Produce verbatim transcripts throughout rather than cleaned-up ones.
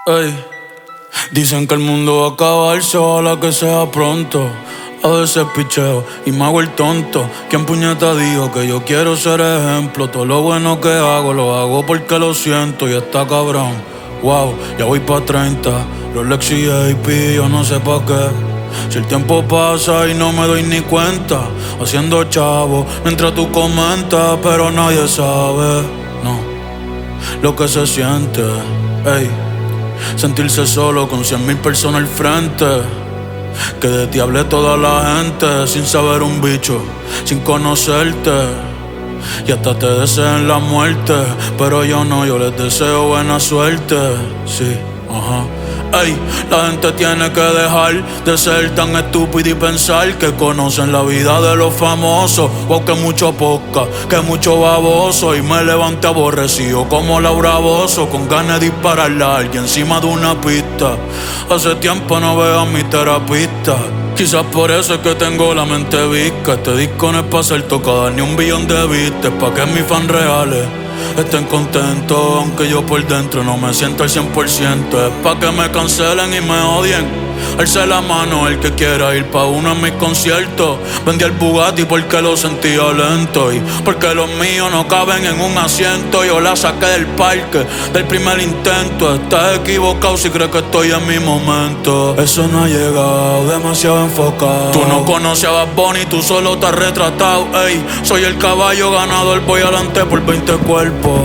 Ey, dicen que el mundo va a acabarse, ojalá que sea pronto. A veces picheo y me hago el tonto. ¿Quién puñeta dijo que yo quiero ser ejemplo? Todo lo bueno que hago, lo hago porque lo siento y está cabrón. Wow, ya voy pa' treinta, Rolex y A P, yo no sé pa' qué. Si el tiempo pasa y no me doy ni cuenta, haciendo chavo mientras tú comentas, pero nadie sabe, no, lo que se siente, ey. Sentirse solo con cien mil personas al frente. Que de ti hable toda la gente, sin saber un bicho, sin conocerte. Y hasta te deseen la muerte, pero yo no, yo les deseo buena suerte. Sí, ajá. Ey, la gente tiene que dejar de ser tan estúpida y pensar que conocen la vida de los famosos. O que mucho poca, que mucho baboso. Y me levanté aborrecido como Laura Bozzo, con ganas de dispararle a alguien encima de una pista. Hace tiempo no veo a mi terapista. Quizás por eso es que tengo la mente visca. Este disco no es pa' ser tocado ni un billón de vistas, pa' que mis fans reales estén contentos, aunque yo por dentro no me siento al cien por ciento. Es pa' que me cancelen y me odien. Alce la mano el que quiera ir pa' uno de mis conciertos. Vendí el Bugatti porque lo sentía lento y porque los míos no caben en un asiento. Yo la saqué del parque del primer intento. Estás equivocado si crees que estoy en mi momento. Eso no ha llegado, demasiado enfocado. Tú no conoces a Bad Bunny, tú solo te has retratado. Ey, soy el caballo ganador, voy adelante por veinte cuerpos.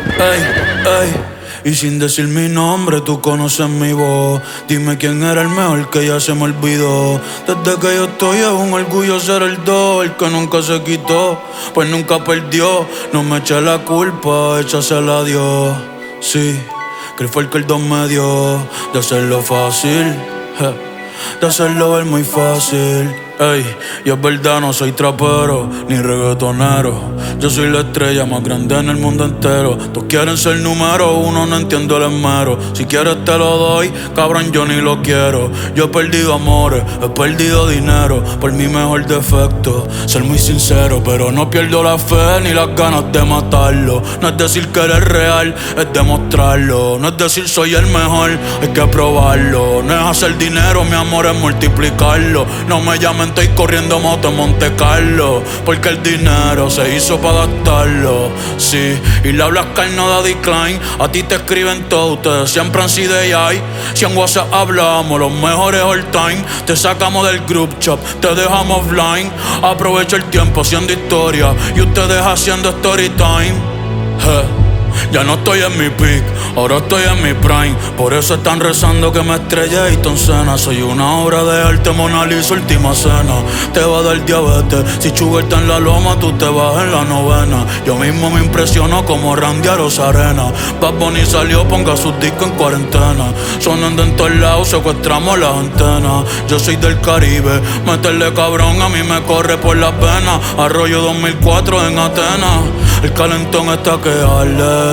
Ey, ey. Y sin decir mi nombre, tú conoces mi voz. Dime quién era el mejor que ya se me olvidó. Desde que yo estoy es un orgullo ser el dos, el que nunca se quitó, pues nunca perdió. No me eché la culpa, échasela a Dios. Sí, que él fue el que el dos me dio. De hacerlo fácil, je, de hacerlo ver muy fácil. Ey, y es verdad, no soy trapero ni reggaetonero. Yo soy la estrella más grande en el mundo entero. Todos quieren ser número uno, no entiendo el esmero. Si quieres te lo doy, cabrón, yo ni lo quiero. Yo he perdido amores, he perdido dinero por mi mejor defecto, ser muy sincero. Pero no pierdo la fe ni las ganas de matarlo. No es decir que eres real, es demostrarlo. No es decir soy el mejor, hay que probarlo. No es hacer dinero, mi amor, es multiplicarlo. No me llamen, estoy corriendo moto en Monte Carlo, porque el dinero se hizo para gastarlo. Sí, y le hablas carno da decline. A ti te escriben todo, ustedes siempre han sido A I. Si en WhatsApp hablamos, los mejores all time. Te sacamos del group chat, te dejamos offline. Aprovecho el tiempo haciendo historia y ustedes haciendo story time. Hey. Ya no estoy en mi peak, ahora estoy en mi prime. Por eso están rezando que me estrelle y en cena. Soy una obra de arte, Mona Lisa, última cena. Te va a dar diabetes, si Sugar está en la loma, tú te vas en la novena. Yo mismo me impresiono como Randy a Rosarena. Bad Bunny salió, ponga sus discos en cuarentena. Sonando en todos lados, secuestramos las antenas. Yo soy del Caribe, meterle cabrón a mí me corre por las venas. Arroyo dos mil cuatro en Atenas, el calentón está que arde.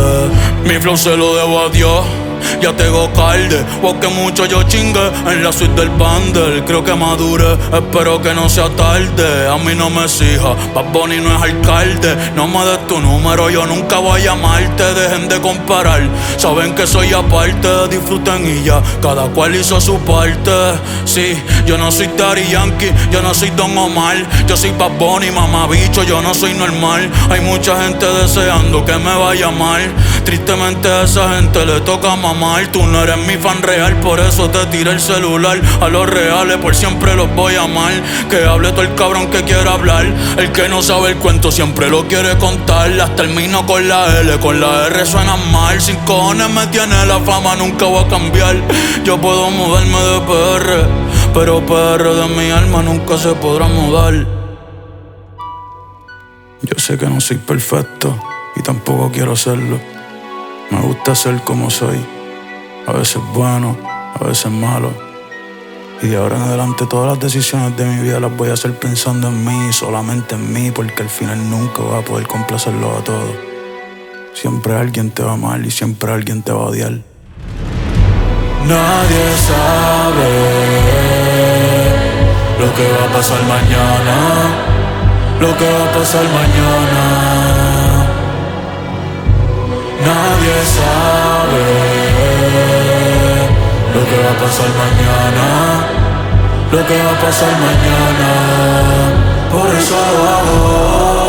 Mi flow se lo debo a Dios, ya tengo calde. Porque mucho yo chingue en la suite del bundle. Creo que madure, espero que no sea tarde. A mí no me exija, Bad Bunny no es alcalde. No me des tu número, yo nunca voy a llamarte. Dejen de comparar, saben que soy aparte. Disfruten y ya, cada cual hizo su parte. Sí, yo no soy Daddy Yankee, yo no soy Don Omar. Yo soy Bad Bunny, mamabicho, yo no soy normal. Hay mucha gente deseando que me vaya mal. Tristemente a esa gente le toca mamar. Tú no eres mi fan real, por eso te tiré el celular. A los reales por siempre los voy a amar. Que hable todo el cabrón que quiera hablar. El que no sabe el cuento siempre lo quiere contar. Las termino con la L, con la R suenan mal. Sin cojones me tiene la fama, nunca voy a cambiar. Yo puedo mudarme de P R, pero P R de mi alma nunca se podrá mudar. Yo sé que no soy perfecto y tampoco quiero serlo. Me gusta ser como soy, a veces bueno, a veces malo. Y de ahora en adelante todas las decisiones de mi vida las voy a hacer pensando en mí, solamente en mí, porque al final nunca voy a poder complacerlo a todos. Siempre alguien te va a amar y siempre alguien te va a odiar. Nadie sabe lo que va a pasar mañana, lo que va a pasar mañana. Nadie sabe lo que va a pasar mañana. Por eso lo hago.